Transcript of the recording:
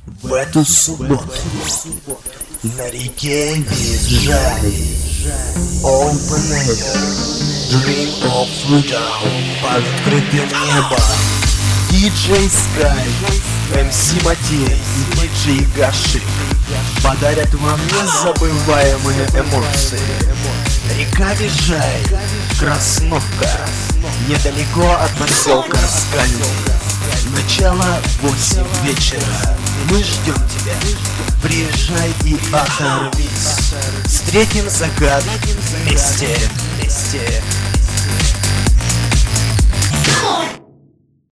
В эту субботу на реке Визжай Open Air Dream of Freedom под открытым небом. DJ Sky, MC Матей и DJ Гаши подарят вам незабываемые эмоции. Река Визжай, Красновка, недалеко от поселка Скальный. Начало 8 вечера. Мы ждем тебя. Приезжай и оторвись. Встретим закат вместе.